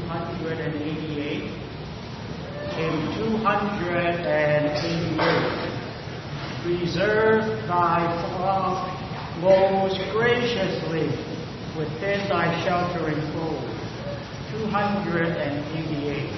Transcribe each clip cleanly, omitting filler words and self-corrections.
188, hymn 288. Preserve thy flock most graciously within thy sheltering fold. 288.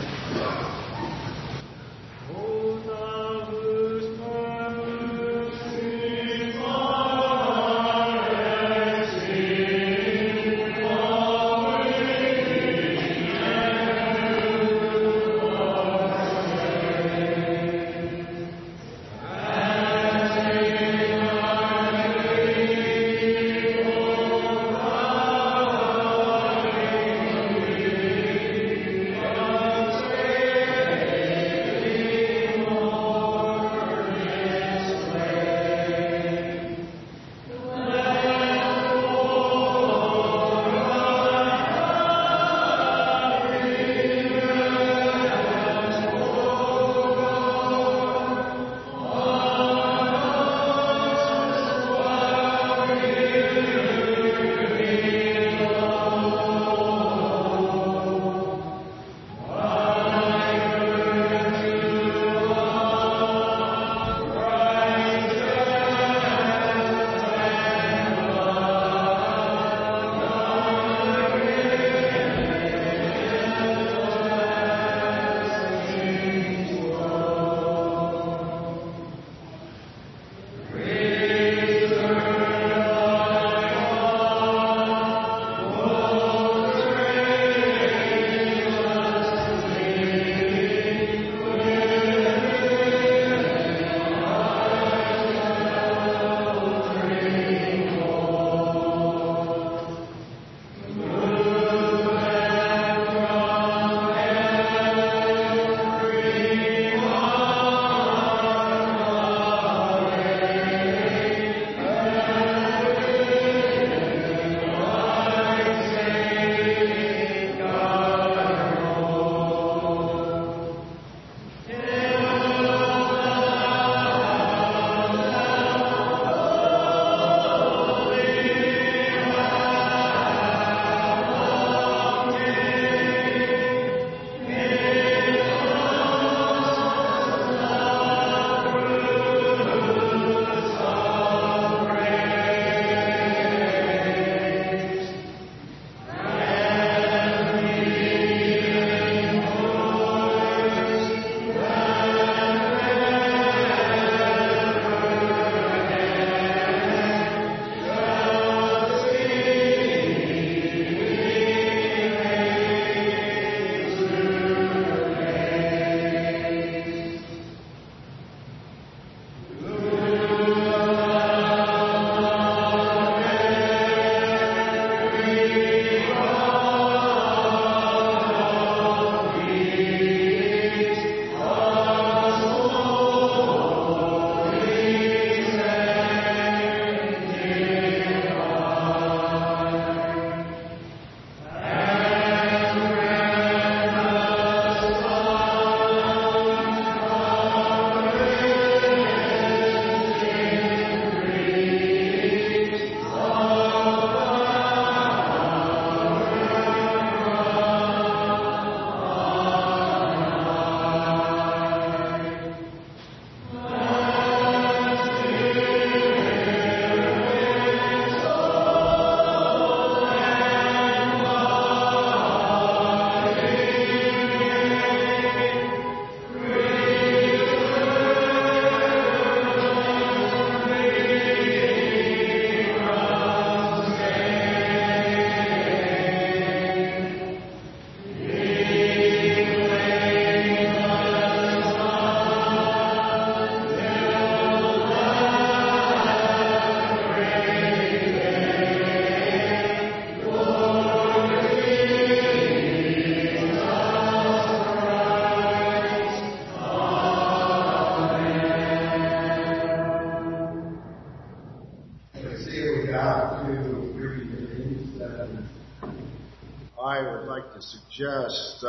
I would like to suggest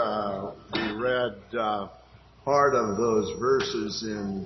we read part of those verses in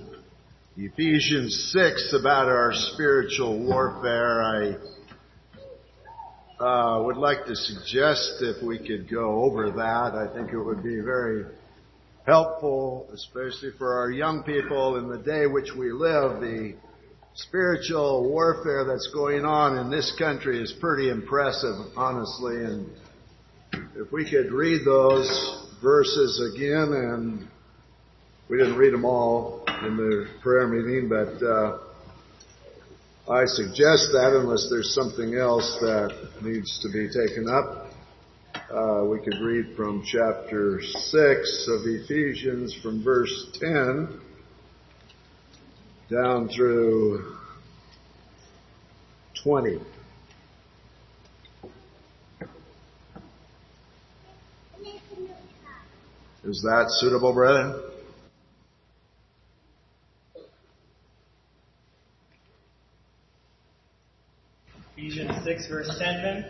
Ephesians 6 about our spiritual warfare. I would like to suggest if we could go over that. I think it would be very helpful, especially for our young people in the day which we live. The spiritual warfare that's going on in this country is pretty impressive, honestly. And if we could read those verses again, and we didn't read them all in the prayer meeting, but I suggest that unless there's something else that needs to be taken up. We could read from chapter 6 of Ephesians from verse 10 down through 20. Is that suitable, brethren? Ephesians 6, verse 10 then.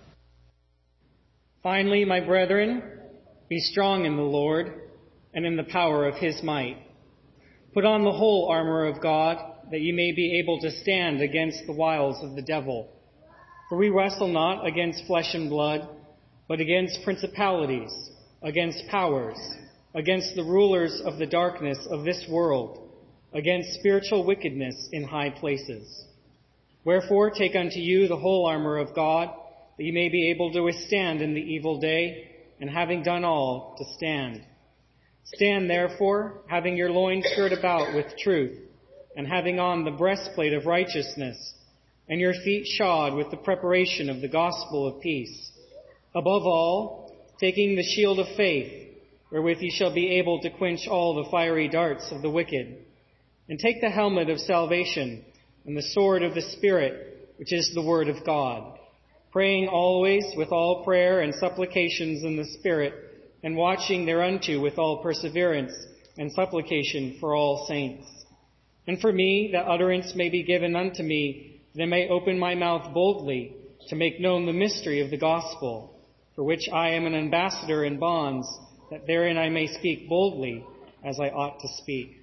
Finally, my brethren, be strong in the Lord and in the power of his might. Put on the whole armor of God, that you may be able to stand against the wiles of the devil. For we wrestle not against flesh and blood, but against principalities, against powers, against the rulers of the darkness of this world, against spiritual wickedness in high places. Wherefore, take unto you the whole armor of God, that you may be able to withstand in the evil day, and having done all, to stand. Stand therefore, having your loins girt about with truth, and having on the breastplate of righteousness, and your feet shod with the preparation of the gospel of peace. Above all, taking the shield of faith, wherewith ye shall be able to quench all the fiery darts of the wicked. And take the helmet of salvation, and the sword of the Spirit, which is the word of God, praying always with all prayer and supplications in the Spirit, and watching thereunto with all perseverance and supplication for all saints. And for me, that utterance may be given unto me, that I may open my mouth boldly, to make known the mystery of the gospel, for which I am an ambassador in bonds, that therein I may speak boldly, as I ought to speak.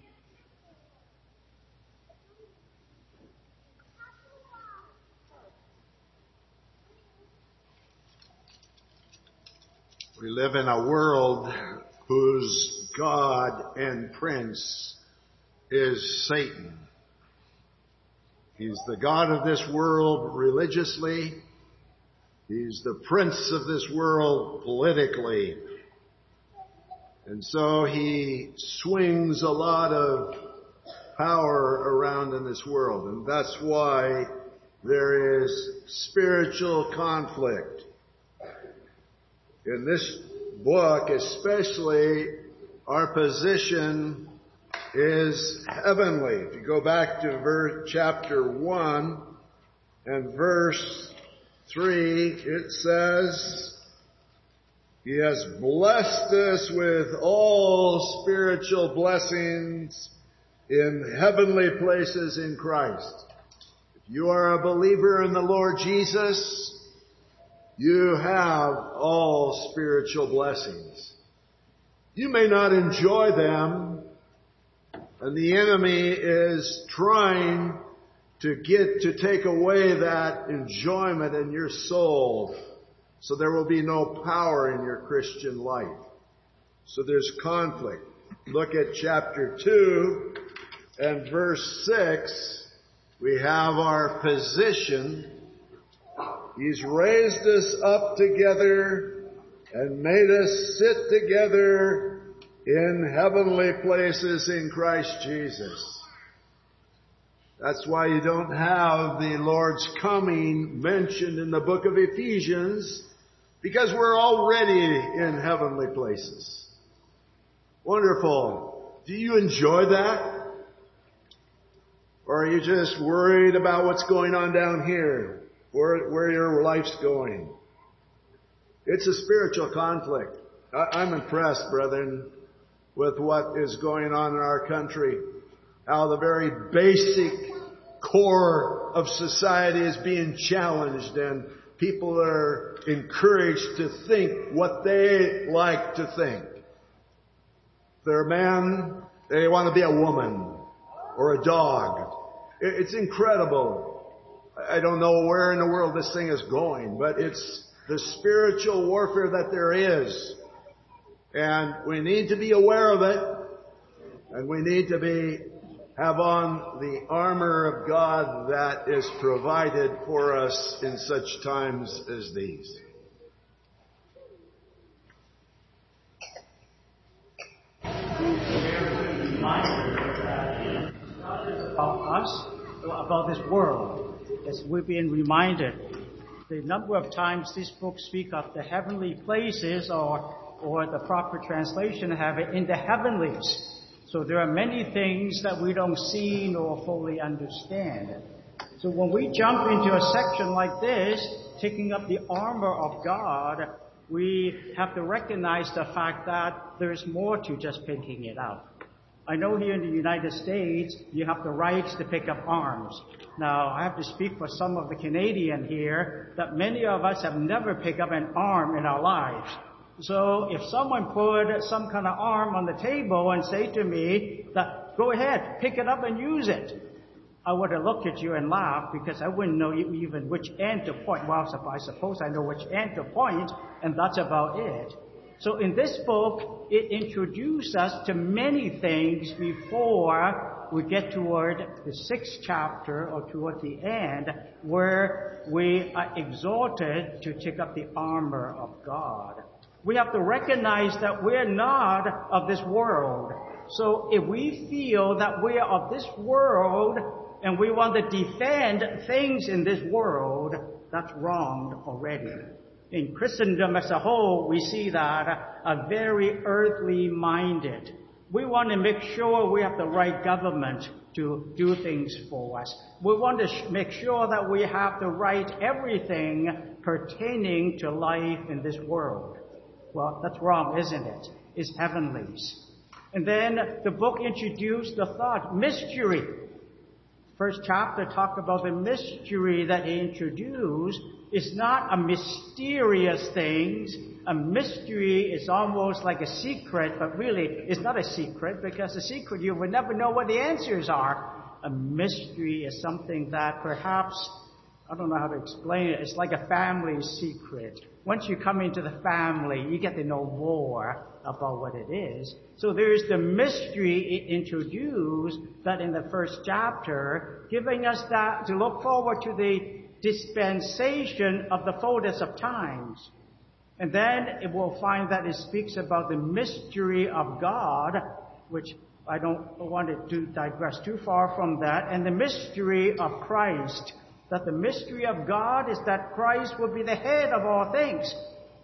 We live in a world whose God and Prince is Satan. He's the God of this world religiously. He's the prince of this world politically. And so he swings a lot of power around in this world. And that's why there is spiritual conflict. In this book, especially, our position is heavenly. If you go back to chapter 1 and verse 3, it says, He has blessed us with all spiritual blessings in heavenly places in Christ. If you are a believer in the Lord Jesus, you have all spiritual blessings. You may not enjoy them, and the enemy is trying to take away that enjoyment in your soul, so there will be no power in your Christian life. So there's conflict. Look at chapter 2 and verse 6. We have our position. He's raised us up together and made us sit together in heavenly places in Christ Jesus. That's why you don't have the Lord's coming mentioned in the book of Ephesians, because we're already in heavenly places. Wonderful. Do you enjoy that? Or are you just worried about what's going on down here? Where your life's going. It's a spiritual conflict. I'm impressed, brethren, with what is going on in our country. How the very basic core of society is being challenged, and people are encouraged to think what they like to think. If they're a man, they want to be a woman or a dog. It's incredible. I don't know where in the world this thing is going, but it's the spiritual warfare that there is. And we need to be aware of it, and we need to have on the armor of God that is provided for us in such times as these. About us, about this world, as we've been reminded. The number of times these books speak of the heavenly places, or the proper translation have it in the heavenlies. So there are many things that we don't see nor fully understand. So when we jump into a section like this, taking up the armor of God, we have to recognize the fact that there's more to just picking it up. I know here in the United States, you have the right to pick up arms. Now, I have to speak for some of the Canadian here, that many of us have never picked up an arm in our lives. So if someone put some kind of arm on the table and say to me that, go ahead, pick it up and use it, I would have looked at you and laughed because I wouldn't know even which end to point. Well, I suppose I know which end to point, and that's about it. So in this book, it introduces us to many things before we get toward the 6th chapter or toward the end, where we are exhorted to take up the armor of God. We have to recognize that we're not of this world. So if we feel that we are of this world and we want to defend things in this world, that's wrong already. In Christendom as a whole, we see that are very earthly minded. We want to make sure we have the right government to do things for us. We want to make sure that we have the right everything pertaining to life in this world. Well, that's wrong, isn't it? It's heavenlies. And then the book introduced the thought, mystery. First chapter talked about the mystery that he introduced. It's not a mysterious thing. A mystery is almost like a secret, but really it's not a secret, because a secret you would never know what the answers are. A mystery is something that perhaps, I don't know how to explain it, it's like a family secret. Once you come into the family, you get to know more about what it is. So there's the mystery introduced that in the first chapter, giving us that to look forward to the dispensation of the fullness of times. And then it will find that it speaks about the mystery of God, which I don't want to digress too far from that, and the mystery of Christ. That the mystery of God is that Christ will be the head of all things.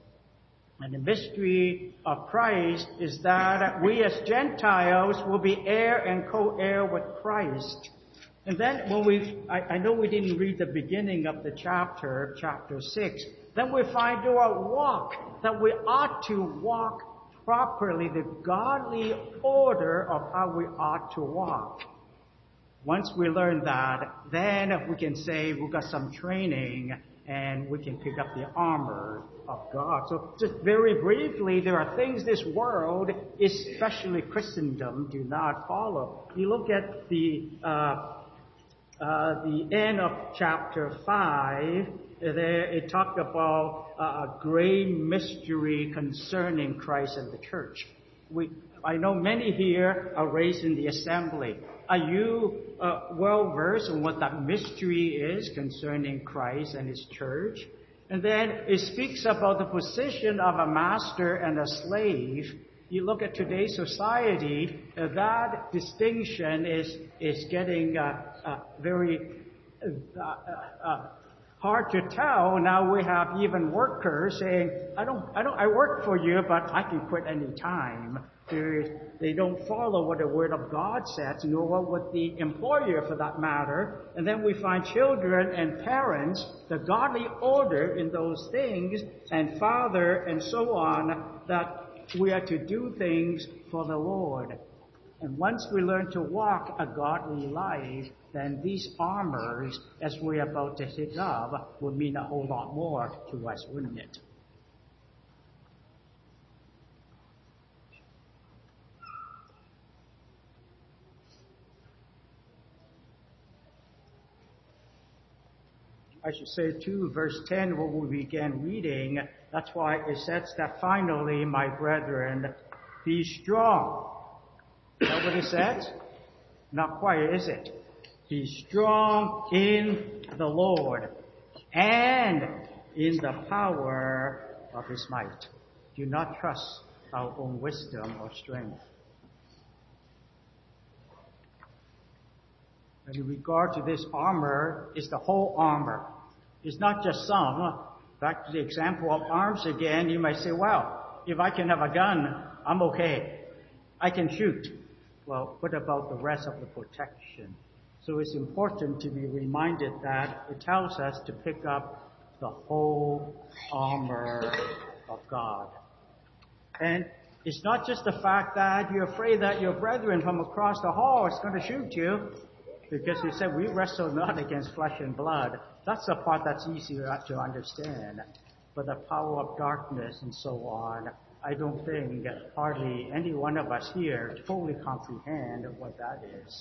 And the mystery of Christ is that we as Gentiles will be heir and co-heir with Christ. And then when I know we didn't read the beginning of the chapter 6, then we find through our walk that we ought to walk properly, the godly order of how we ought to walk. Once we learn that, then we can say we've got some training and we can pick up the armor of God. So just very briefly, there are things this world, especially Christendom, do not follow. You look at the end of chapter 5, there it talked about a great mystery concerning Christ and the church. I know many here are raised in the assembly. Are you well versed in what that mystery is concerning Christ and His church? And then it speaks about the position of a master and a slave. You look at today's society, that distinction is getting very hard to tell. Now we have even workers saying, I work for you, but I can quit any time. They don't follow what the Word of God says, nor what the employer for that matter. And then we find children and parents, the godly order in those things, and father and so on, that we are to do things for the Lord. And once we learn to walk a godly life, then these armors, as we're about to hit up, will mean a whole lot more to us, wouldn't it? I should say too, verse 10, where we began reading, that's why it says that finally, my brethren, be strong. Is that what it says? Not quite, is it? Be strong in the Lord and in the power of his might. Do not trust our own wisdom or strength. And in regard to this armor, it's the whole armor. It's not just some. Back to the example of arms again, you might say, well, if I can have a gun, I'm okay. I can shoot. Well, what about the rest of the protection? So it's important to be reminded that it tells us to pick up the whole armor of God. And it's not just the fact that you're afraid that your brethren from across the hall is going to shoot you, because he said we wrestle not against flesh and blood. That's the part that's easier to understand. But the power of darkness and so on, I don't think hardly any one of us here totally comprehend what that is.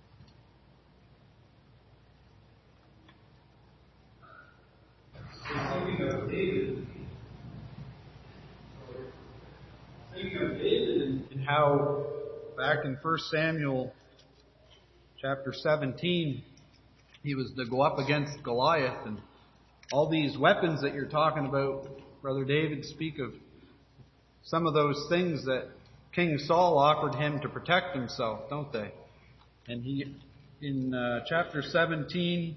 Speaking of David and how back in 1 Samuel chapter 17, he was to go up against Goliath, and all these weapons that you're talking about, Brother David, speak of some of those things that King Saul offered him to protect himself, don't they? And he, in chapter 17,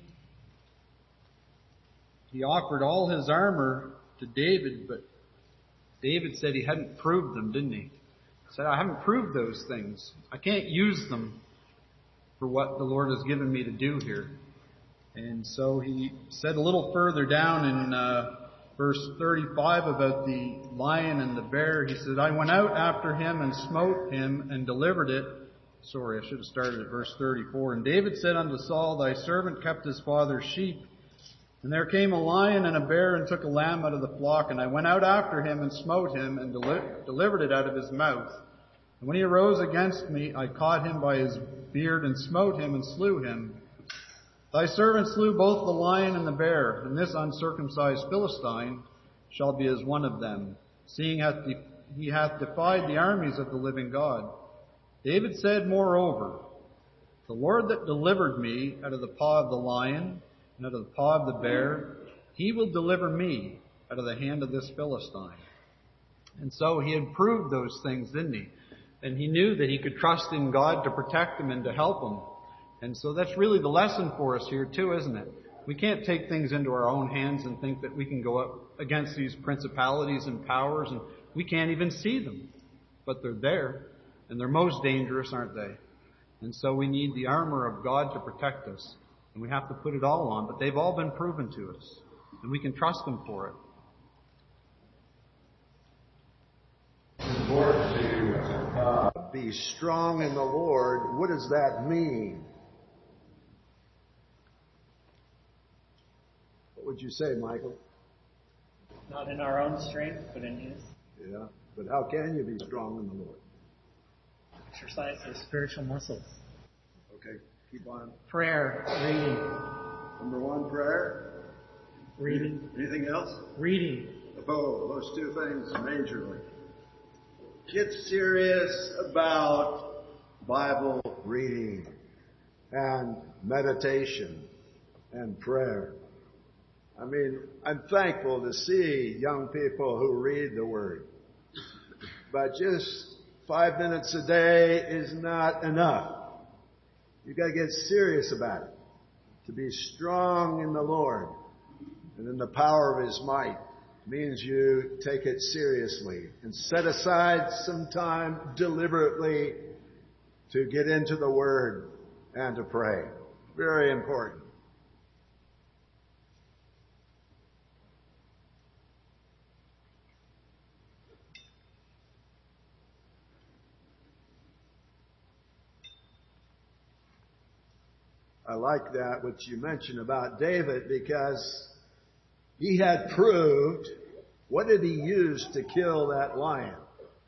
he offered all his armor to David, but David said he hadn't proved them, didn't he? He said, I haven't proved those things. I can't use them for what the Lord has given me to do here. And so he said a little further down in verse 35 about the lion and the bear. He said, I went out after him and smote him and delivered it. Sorry, I should have started at verse 34. And David said unto Saul, thy servant kept his father's sheep. And there came a lion and a bear and took a lamb out of the flock. And I went out after him and smote him and delivered it out of his mouth. And when he arose against me, I caught him by his beard and smote him and slew him. Thy servant slew both the lion and the bear, and this uncircumcised Philistine shall be as one of them, seeing he hath defied the armies of the living God. David said, moreover, the Lord that delivered me out of the paw of the lion and out of the paw of the bear, he will deliver me out of the hand of this Philistine. And so he had proved those things, didn't he? And he knew that he could trust in God to protect him and to help him. And so that's really the lesson for us here too, isn't it? We can't take things into our own hands and think that we can go up against these principalities and powers, and we can't even see them. But they're there, and they're most dangerous, aren't they? And so we need the armor of God to protect us. And we have to put it all on, but they've all been proven to us. And we can trust Him for it. Be strong in the Lord. What does that mean? What would you say, Michael? Not in our own strength, but in His. Yeah, but how can you be strong in the Lord? Exercise the spiritual muscles. Okay, keep on. Prayer, reading. Number one, prayer. Reading. Anything else? Reading. Oh, those two things majorly. Get serious about Bible reading and meditation and prayer. I mean, I'm thankful to see young people who read the Word. But just 5 minutes a day is not enough. You've got to get serious about it. To be strong in the Lord and in the power of His might means you take it seriously and set aside some time deliberately to get into the Word and to pray. Very important. I like that, what you mentioned about David, because he had proved, what did he use to kill that lion?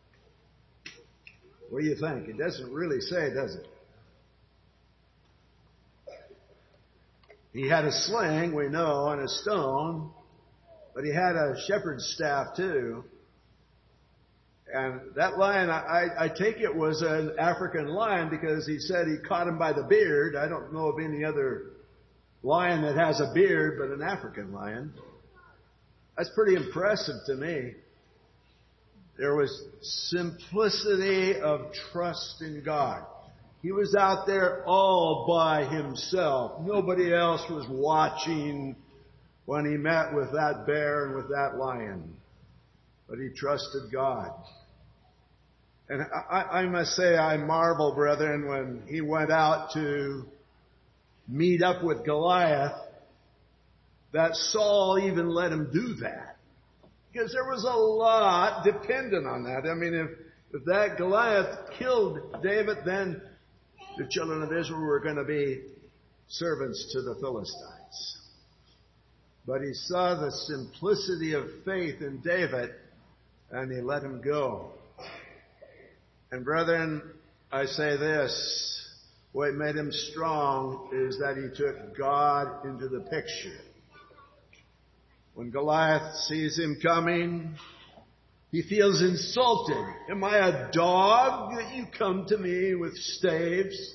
What do you think? It doesn't really say, does it? He had a sling, we know, and a stone, but he had a shepherd's staff too. And that lion, I take it was an African lion because he said he caught him by the beard. I don't know of any other lion that has a beard, but an African lion. That's pretty impressive to me. There was simplicity of trust in God. He was out there all by himself. Nobody else was watching when he met with that bear and with that lion. But he trusted God. And I must say I marvel, brethren, when he went out to meet up with Goliath, that Saul even let him do that. Because there was a lot dependent on that. I mean, if that Goliath killed David, then the children of Israel were going to be servants to the Philistines. But he saw the simplicity of faith in David, and he let him go. And brethren, I say this, what made him strong is that he took God into the picture. When Goliath sees him coming, he feels insulted. Am I a dog that you come to me with staves?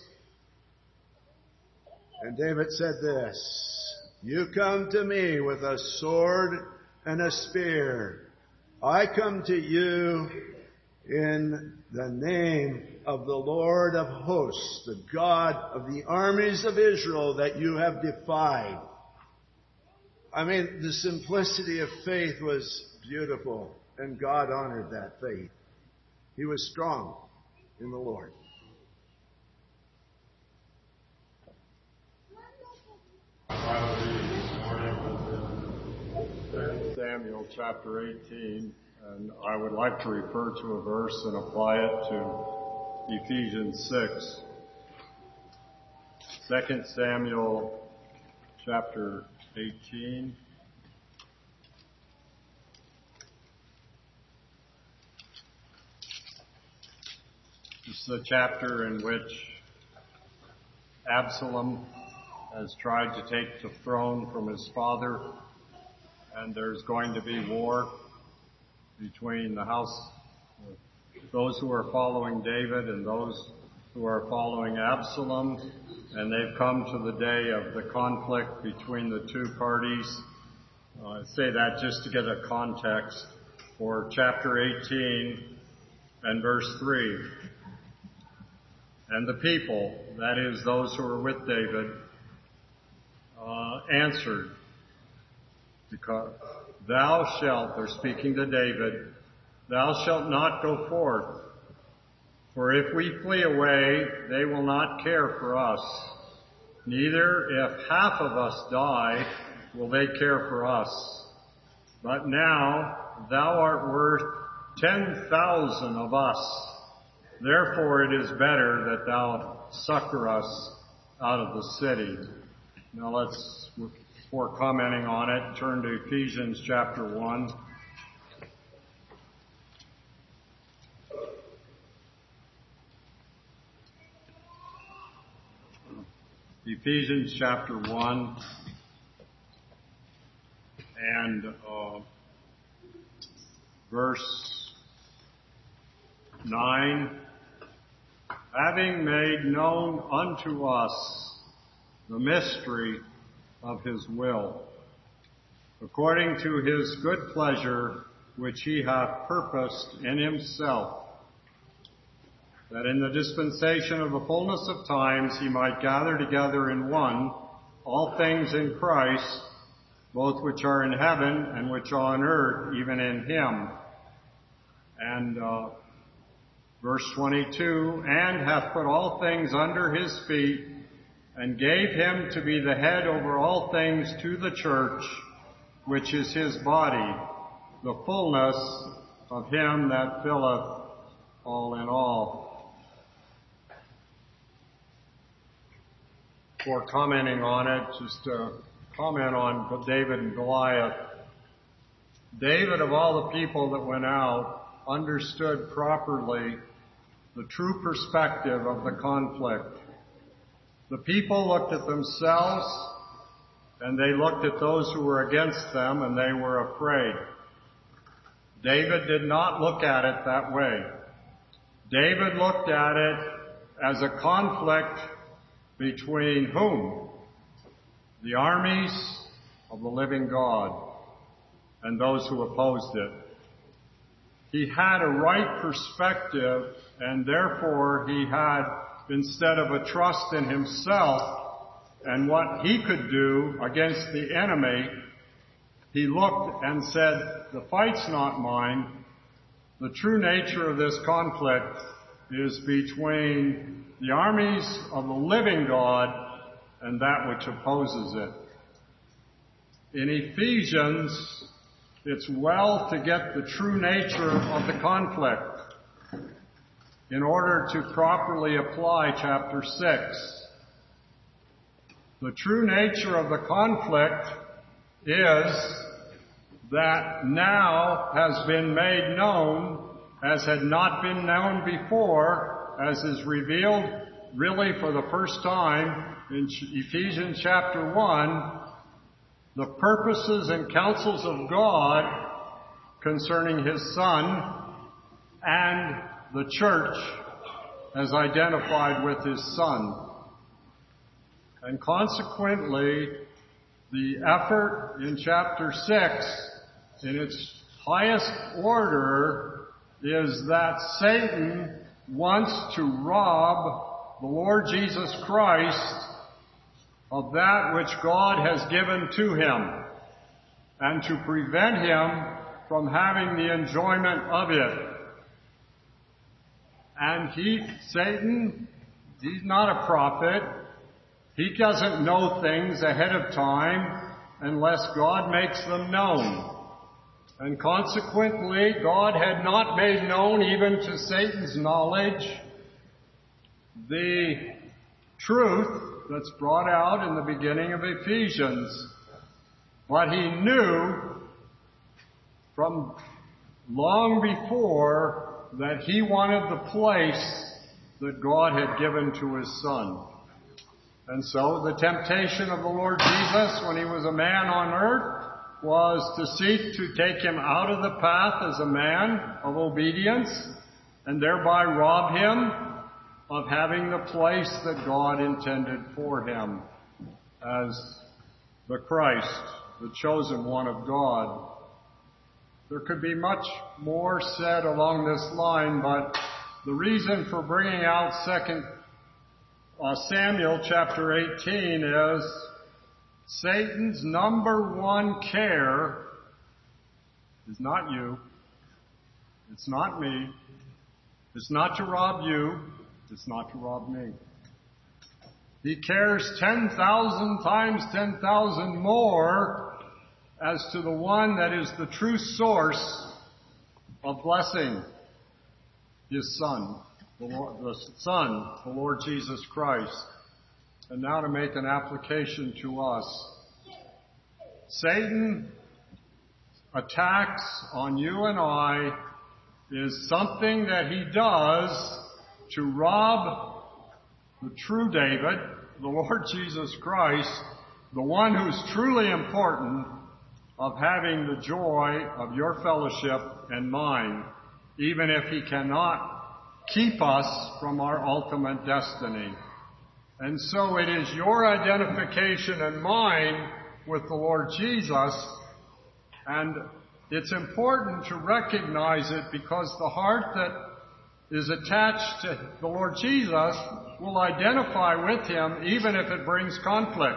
And David said this, you come to me with a sword and a spear. I come to you in the name of the Lord of hosts, the God of the armies of Israel that you have defied. I mean, the simplicity of faith was beautiful, and God honored that faith. He was strong in the Lord. Our reading this morning was in 2 Samuel chapter 18, and I would like to refer to a verse and apply it to Ephesians 6. 2 Samuel chapter 18. This is a chapter in which Absalom has tried to take the throne from his father, and there's going to be war between the house, those who are following David and those who are following Absalom, and they've come to the day of the conflict between the two parties. I say that just to get a context for chapter 18 and verse 3. And the people, that is those who are with David, answered, because thou shalt, they're speaking to David, thou shalt not go forth. For if we flee away, they will not care for us. Neither if half of us die, will they care for us. But now thou art worth 10,000 of us. Therefore it is better that thou succor us out of the city. Now let's, before commenting on it, turn to Ephesians chapter 1. Ephesians chapter 1 and verse 9. Having made known unto us the mystery of his will, according to his good pleasure, which he hath purposed in himself, that in the dispensation of the fullness of times he might gather together in one all things in Christ, both which are in heaven and which are on earth, even in him. And verse 22, and hath put all things under his feet, and gave him to be the head over all things to the church, which is his body, the fullness of him that filleth all in all. Before commenting on it, just to comment on David and Goliath. David, of all the people that went out, understood properly the true perspective of the conflict. The people looked at themselves and they looked at those who were against them, and they were afraid. David did not look at it that way. David looked at it as a conflict between whom? The armies of the living God and those who opposed it. He had a right perspective, and therefore he had, instead of a trust in himself and what he could do against the enemy, he looked and said, the fight's not mine. The true nature of this conflict is between the armies of the living God and that which opposes it. In Ephesians, it's well to get the true nature of the conflict in order to properly apply chapter 6. The true nature of the conflict is that now has been made known as had not been known before, as is revealed really for the first time in Ephesians chapter 1, the purposes and counsels of God concerning His Son and the church as identified with His Son. And consequently, the effort in chapter 6, in its highest order, is that Satan wants to rob the Lord Jesus Christ of that which God has given to Him, and to prevent Him from having the enjoyment of it. And Satan, he's not a prophet. He doesn't know things ahead of time unless God makes them known. And consequently, God had not made known even to Satan's knowledge the truth that's brought out in the beginning of Ephesians. But he knew from long before that he wanted the place that God had given to His Son. And so the temptation of the Lord Jesus when He was a man on earth was to seek to take Him out of the path as a man of obedience and thereby rob Him of having the place that God intended for Him as the Christ, the chosen one of God. There could be much more said along this line, but the reason for bringing out 2 Samuel chapter 18 is Satan's number one care is not you. It's not me. It's not to rob you. It's not to rob me. He cares 10,000 times 10,000 more as to the one that is the true source of blessing, His Son, the Lord Jesus Christ. And now to make an application to us. Satan attacks on you and I is something that he does to rob the true David, the Lord Jesus Christ, the one who's truly important, of having the joy of your fellowship and mine, even if he cannot keep us from our ultimate destiny. And so it is your identification and mine with the Lord Jesus, and it's important to recognize it because the heart that is attached to the Lord Jesus will identify with Him even if it brings conflict.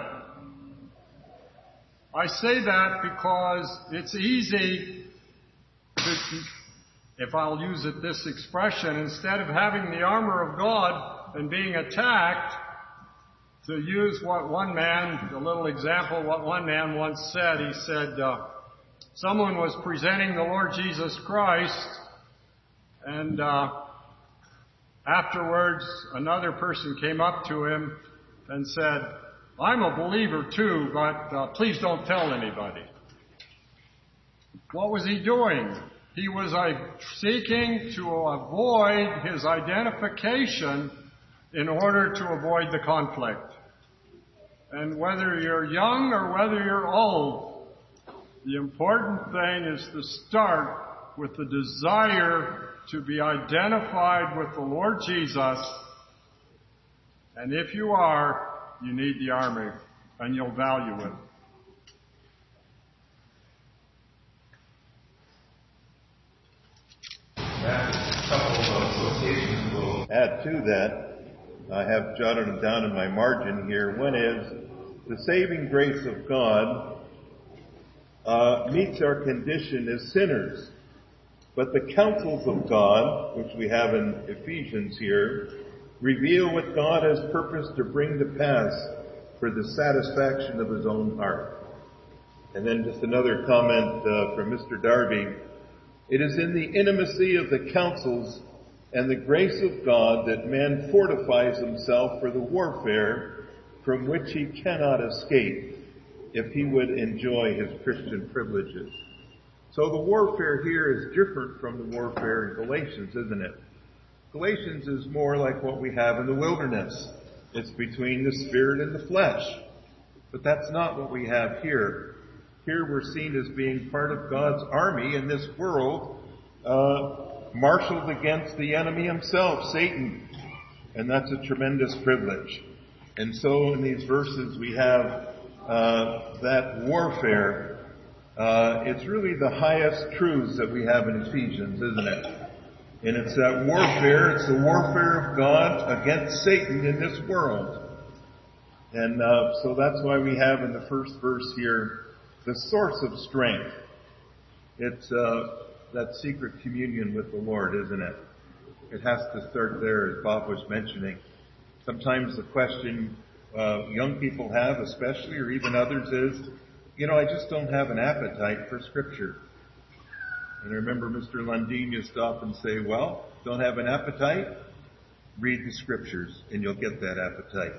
I say that because it's easy to, if I'll use it this expression, instead of having the armor of God and being attacked, to use what one man, a little example, what one man once said. He said, someone was presenting the Lord Jesus Christ, and afterwards another person came up to him and said, I'm a believer too, but please don't tell anybody. What was he doing? He was seeking to avoid his identification in order to avoid the conflict. And whether you're young or whether you're old, the important thing is to start with the desire to be identified with the Lord Jesus. And if you are, you need the army, and you'll value it. A couple of quotations will add to that. I have jotted them down in my margin here. One is, the saving grace of God meets our condition as sinners. But the counsels of God, which we have in Ephesians here, reveal what God has purposed to bring to pass for the satisfaction of His own heart. And then just another comment from Mr. Darby. It is in the intimacy of the counsels and the grace of God that man fortifies himself for the warfare from which he cannot escape if he would enjoy his Christian privileges. So the warfare here is different from the warfare in Galatians, isn't it? Galatians is more like what we have in the wilderness. It's between the spirit and the flesh. But that's not what we have here. Here we're seen as being part of God's army in this world, marshaled against the enemy himself, Satan. And that's a tremendous privilege. And so in these verses we have that warfare. It's really the highest truths that we have in Ephesians, isn't it? And it's that warfare, it's the warfare of God against Satan in this world. And so that's why we have in the first verse here the source of strength. It's that secret communion with the Lord, isn't it? It has to start there, as Bob was mentioning. Sometimes the question young people have, especially, or even others, is, I just don't have an appetite for Scripture. And I remember Mr. Lundeen used to often say, well, don't have an appetite? Read the Scriptures, and you'll get that appetite.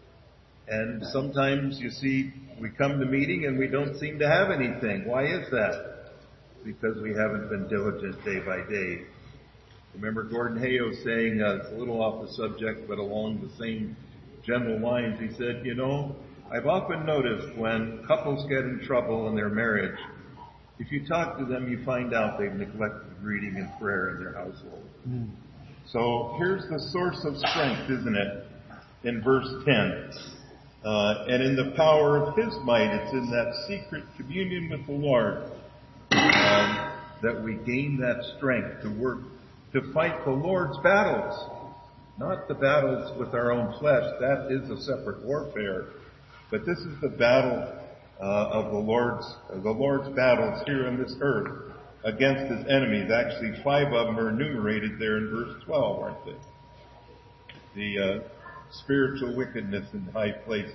And sometimes, you see, we come to meeting and we don't seem to have anything. Why is that? Because we haven't been diligent day by day. Remember Gordon Hayo saying, it's a little off the subject, but along the same general lines, he said, I've often noticed when couples get in trouble in their marriage, if you talk to them, you find out they've neglected reading and prayer in their household. So here's the source of strength, isn't it? In verse 10. And in the power of His might, it's in that secret communion with the Lord that we gain that strength to work, to fight the Lord's battles. Not the battles with our own flesh. That is a separate warfare. But this is the battle of the Lord's battles here on this earth against His enemies. Actually, 5 of them are enumerated there in verse 12, aren't they? The spiritual wickedness in high places.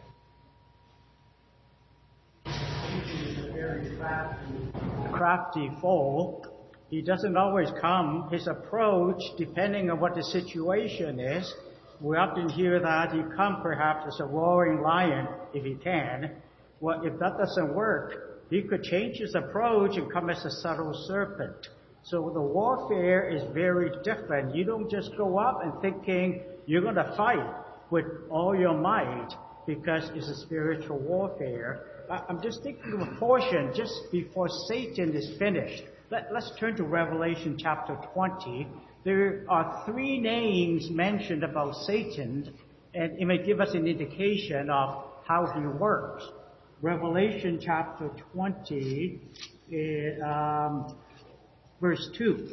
He's a very crafty foe. He doesn't always come. His approach, depending on what the situation is, we often hear that he comes perhaps as a roaring lion, if he can. Well, if that doesn't work, he could change his approach and come as a subtle serpent. So the warfare is very different. You don't just go up and thinking you're going to fight with all your might because it's a spiritual warfare. I'm just thinking of a portion just before Satan is finished. Let's turn to Revelation chapter 20. There are 3 names mentioned about Satan, and it may give us an indication of how he works. Revelation chapter 20, verse 2.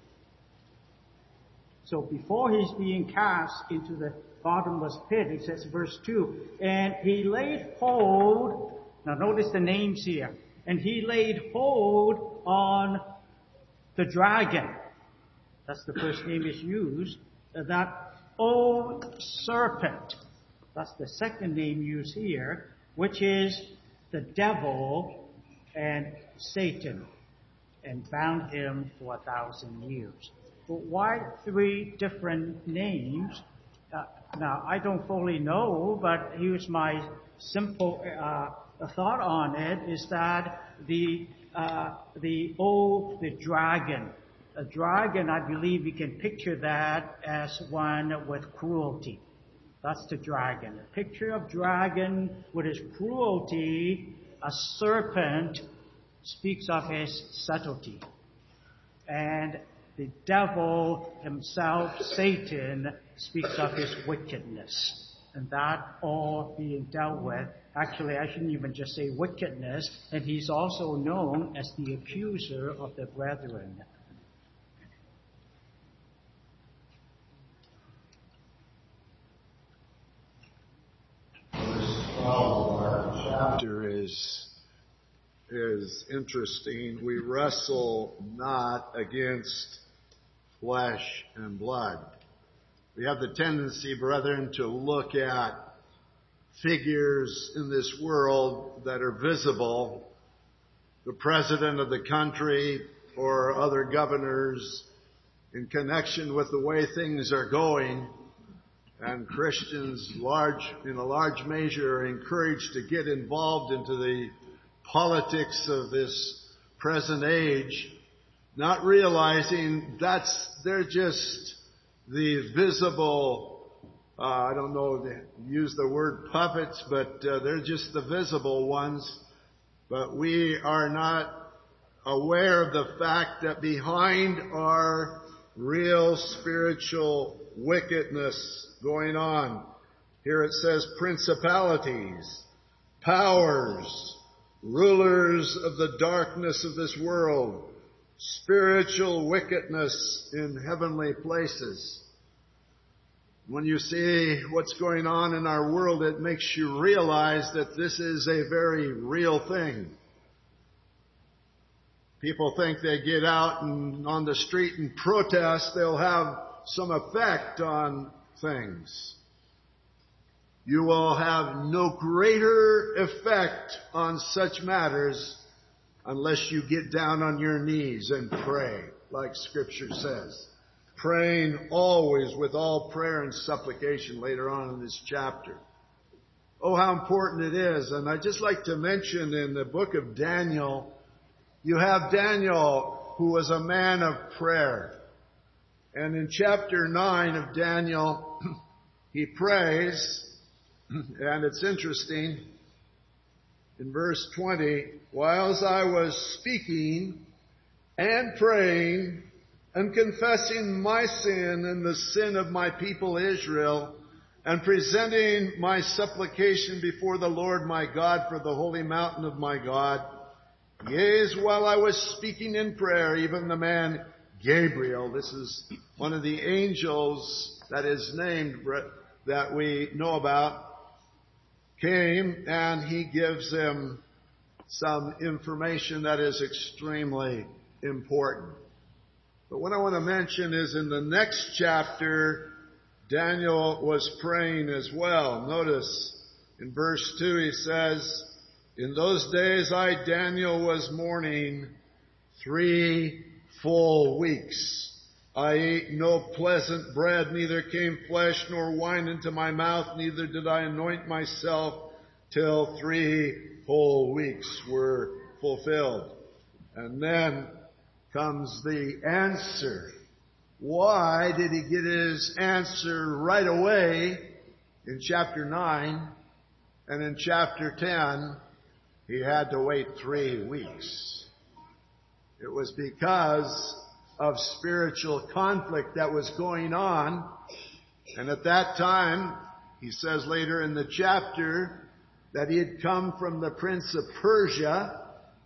So before he's being cast into the bottomless pit, it says verse 2, and he laid hold, now notice the names here, and he laid hold on the dragon. That's the first name is used. That old serpent. That's the second name used here, which is the devil and Satan, and bound him for 1,000 years. But why 3 different names? Now, I don't fully know, but here's my simple thought on it, is that the dragon. A dragon, I believe we can picture that as one with cruelty. That's the dragon. A picture of dragon with his cruelty. A serpent speaks of his subtlety. And the devil himself, Satan, speaks of his wickedness. And that all being dealt with. Actually, I shouldn't even just say wickedness. And he's also known as the accuser of the brethren. Chapter is interesting. We wrestle not against flesh and blood. We have the tendency, brethren, to look at figures in this world that are visible, the president of the country or other governors, in connection with the way things are going. And Christians, in a large measure, are encouraged to get involved into the politics of this present age, not realizing they're just the visible, I don't know to use the word puppets, but they're just the visible ones. But we are not aware of the fact that behind are real spiritual wickedness going on. Here it says principalities, powers, rulers of the darkness of this world, spiritual wickedness in heavenly places. When you see what's going on in our world, it makes you realize that this is a very real thing. People think they get out and on the street and protest, they'll have some effect on things. You will have no greater effect on such matters unless you get down on your knees and pray, like Scripture says. Praying always with all prayer and supplication later on in this chapter. Oh, how important it is. And I'd just like to mention in the book of Daniel, you have Daniel, who was a man of prayer. And in chapter 9 of Daniel, he prays, and it's interesting, in verse 20, whilst I was speaking and praying and confessing my sin and the sin of my people Israel, and presenting my supplication before the Lord my God for the holy mountain of my God, yea, while I was speaking in prayer, even the man Gabriel, this is one of the angels that is named that we know about, came and he gives him some information that is extremely important. But what I want to mention is in the next chapter, Daniel was praying as well. Notice in verse 2 he says, in those days I, Daniel, was mourning 3 full weeks. I ate no pleasant bread, neither came flesh nor wine into my mouth, neither did I anoint myself till 3 whole weeks were fulfilled. And then comes the answer. Why did he get his answer right away in chapter 9, and in chapter 10 he had to wait 3 weeks? It was because of spiritual conflict that was going on. And at that time, he says later in the chapter, that he had come from the prince of Persia,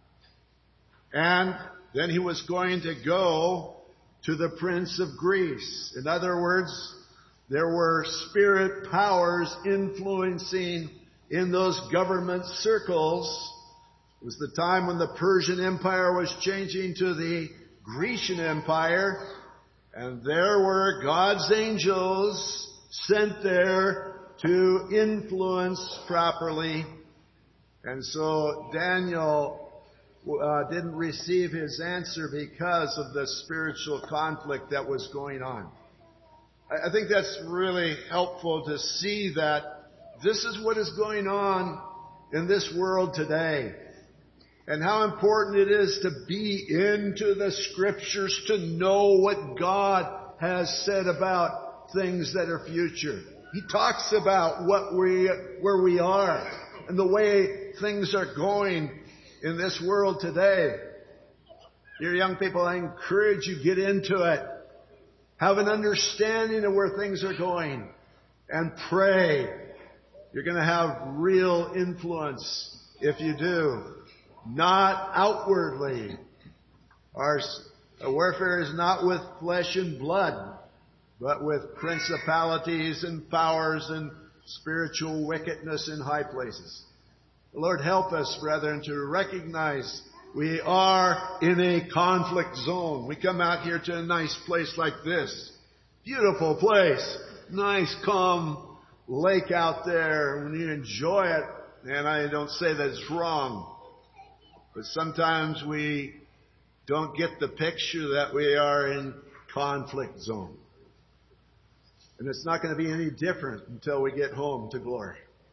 and then he was going to go to the prince of Greece. In other words, there were spirit powers influencing in those government circles. It was the time when the Persian Empire was changing to the Grecian Empire, and there were God's angels sent there to influence properly. And so Daniel didn't receive his answer because of the spiritual conflict that was going on. I think that's really helpful to see that this is what is going on in this world today. And how important it is to be into the Scriptures, to know what God has said about things that are future. He talks about where we are and the way things are going in this world today. Dear young people, I encourage you, get into it. Have an understanding of where things are going and pray. You're going to have real influence if you do. Not outwardly. Our warfare is not with flesh and blood, but with principalities and powers and spiritual wickedness in high places. The Lord help us, brethren, to recognize we are in a conflict zone. We come out here to a nice place like this. Beautiful place. Nice, calm lake out there. When you enjoy it, and I don't say that it's wrong, but sometimes we don't get the picture that we are in conflict zone. And it's not going to be any different until we get home to glory.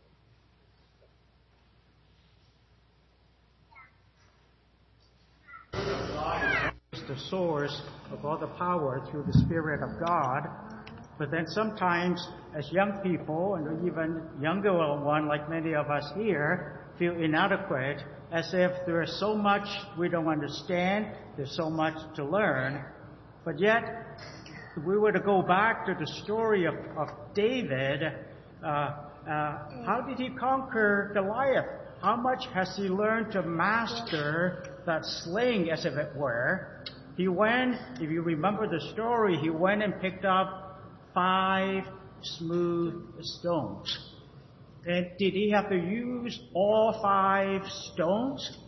The source of all the power through the Spirit of God. But then sometimes, as young people, and even younger one like many of us here, feel inadequate, as if there is so much we don't understand, there's so much to learn. But yet, if we were to go back to the story of David, how did he conquer Goliath? How much has he learned to master that sling, as if it were? He went, if you remember the story, he went and picked up 5 smooth stones. And did he have to use all 5 stones?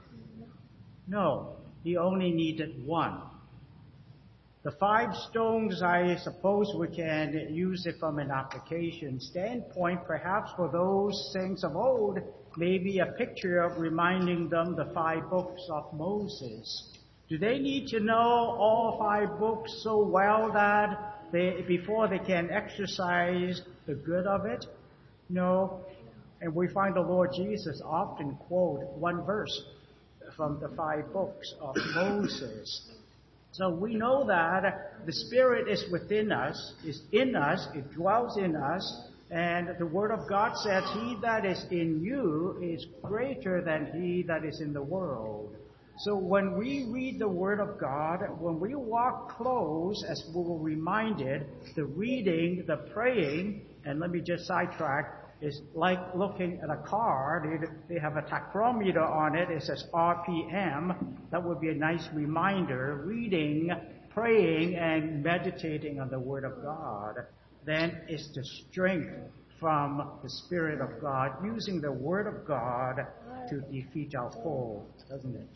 No, he only needed 1. The 5 stones, I suppose we can use it from an application standpoint, perhaps for those saints of old, maybe a picture of reminding them the 5 books of Moses. Do they need to know all 5 books so well that before they can exercise the good of it? No. And we find the Lord Jesus often quote 1 verse from the 5 books of Moses. So we know that the Spirit is within us, is in us, it dwells in us, and the Word of God says, "He that is in you is greater than he that is in the world." So when we read the Word of God, when we walk close, as we were reminded, the reading, the praying, and let me just sidetrack, is like looking at a car. They have a tachometer on it. It says RPM. That would be a nice reminder. Reading, praying, and meditating on the Word of God. Then it's the strength from the Spirit of God, using the Word of God to defeat our foe, doesn't it?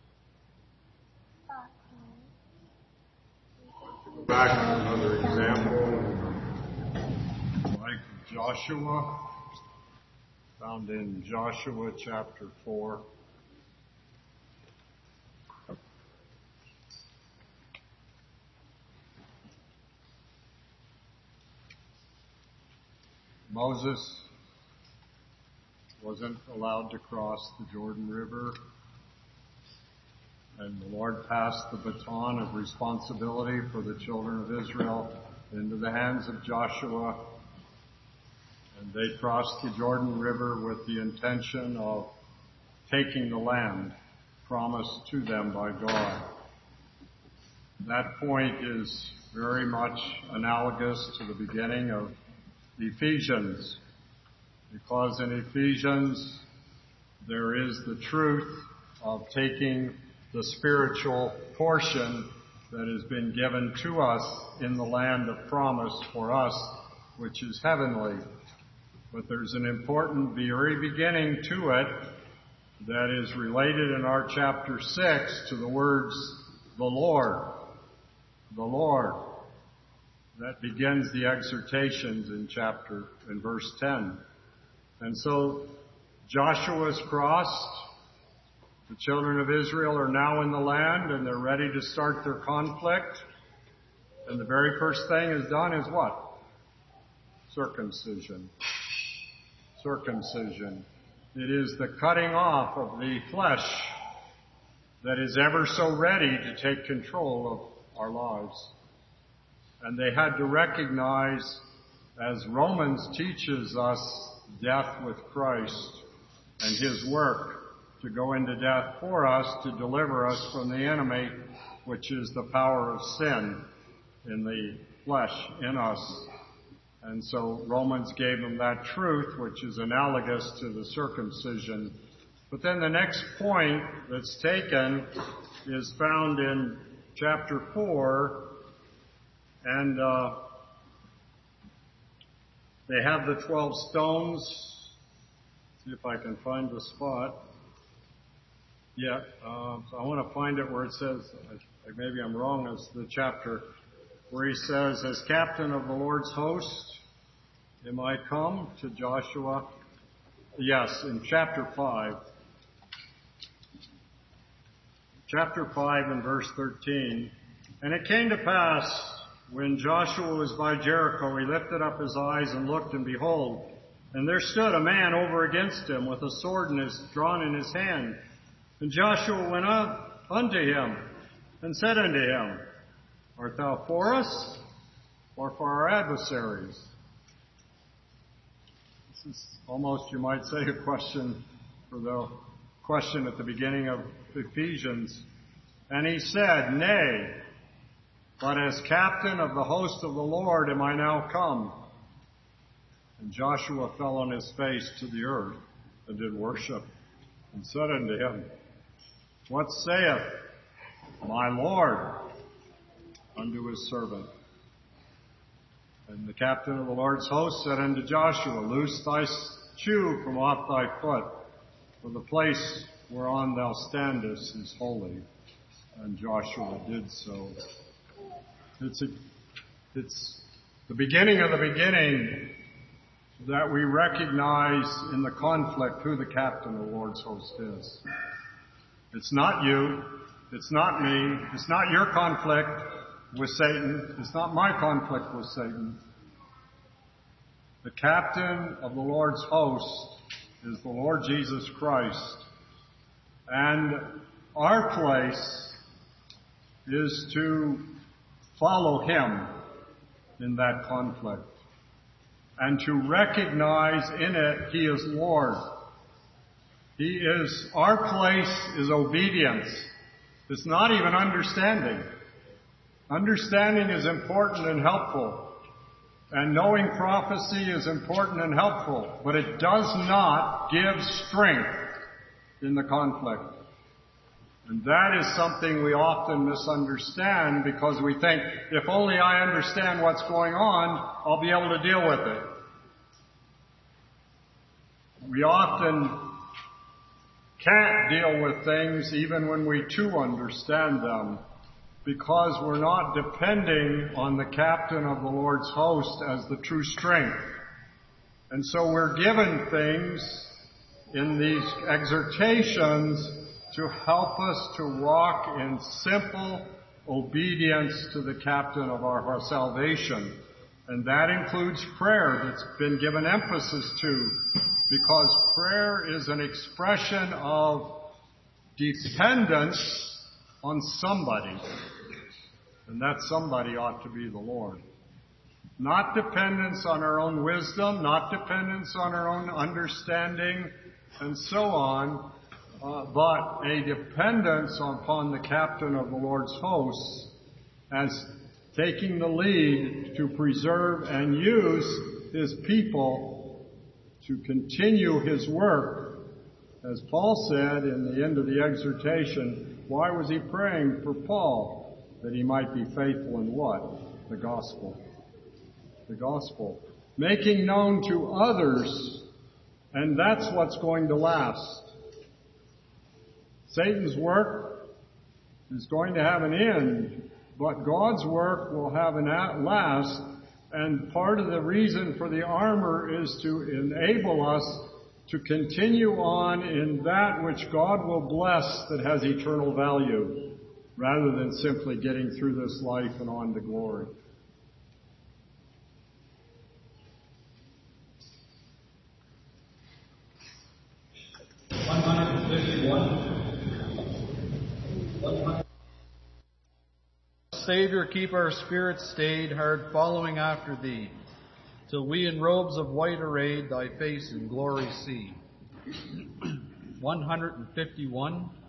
Back to another example, like Joshua, found in Joshua chapter 4. Moses wasn't allowed to cross the Jordan River, and the Lord passed the baton of responsibility for the children of Israel into the hands of Joshua. And they crossed the Jordan River with the intention of taking the land promised to them by God. That point is very much analogous to the beginning of Ephesians, because in Ephesians there is the truth of taking the spiritual portion that has been given to us in the land of promise for us, which is heavenly. But there's an important very beginning to it that is related in our chapter 6 to the words, the Lord. The Lord. That begins the exhortations in verse 10. And so Joshua's crossed. The children of Israel are now in the land and they're ready to start their conflict. And the very first thing is done is what? Circumcision. Circumcision. It is the cutting off of the flesh that is ever so ready to take control of our lives. And they had to recognize as Romans teaches us death with Christ and his work to go into death for us to deliver us from the enemy, which is the power of sin in the flesh in us. And so Romans gave them that truth, which is analogous to the circumcision. But then the next point that's taken is found in chapter 4, and they have the 12 stones. See if I can find the spot. Yeah, so I want to find it where it says, maybe I'm wrong, it's the chapter where he says, as captain of the Lord's host, am I come to Joshua? Yes, in chapter 5. Chapter 5 and verse 13. And it came to pass, when Joshua was by Jericho, he lifted up his eyes and looked, and behold, and there stood a man over against him with a sword drawn in his hand. And Joshua went up unto him and said unto him, Art thou for us or for our adversaries? This is almost, you might say, a question for the question at the beginning of Ephesians. And he said, Nay, but as captain of the host of the Lord am I now come. And Joshua fell on his face to the earth and did worship, and said unto him, What saith my Lord unto his servant? And the captain of the Lord's host said unto Joshua, Loose thy shoe from off thy foot, for the place whereon thou standest is holy. And Joshua did so. It's the beginning of the beginning that we recognize in the conflict who the captain of the Lord's host is. It's not you. It's not me. It's not your conflict with Satan. It's not my conflict with Satan. The captain of the Lord's host is the Lord Jesus Christ. And our place is to follow him in that conflict and to recognize in it he is Lord. Our place is obedience. It's not even understanding. Understanding is important and helpful. And knowing prophecy is important and helpful. But it does not give strength in the conflict. And that is something we often misunderstand because we think, if only I understand what's going on, I'll be able to deal with it. We often can't deal with things even when we too understand them because we're not depending on the captain of the Lord's host as the true strength. And so we're given things in these exhortations to help us to walk in simple obedience to the captain of our salvation. And that includes prayer that's been given emphasis to, because prayer is an expression of dependence on somebody. And that somebody ought to be the Lord. Not dependence on our own wisdom, not dependence on our own understanding, and so on, but a dependence upon the captain of the Lord's hosts as taking the lead to preserve and use his people to continue his work. As Paul said in the end of the exhortation, why was he praying for Paul? That he might be faithful in what? The gospel. The gospel. Making known to others, and that's what's going to last. Satan's work is going to have an end, but God's work will have an last, and part of the reason for the armor is to enable us to continue on in that which God will bless that has eternal value, rather than simply getting through this life and on to glory. Savior, keep our spirits stayed, hard following after thee. till we in robes of white arrayed thy face in glory see. 151.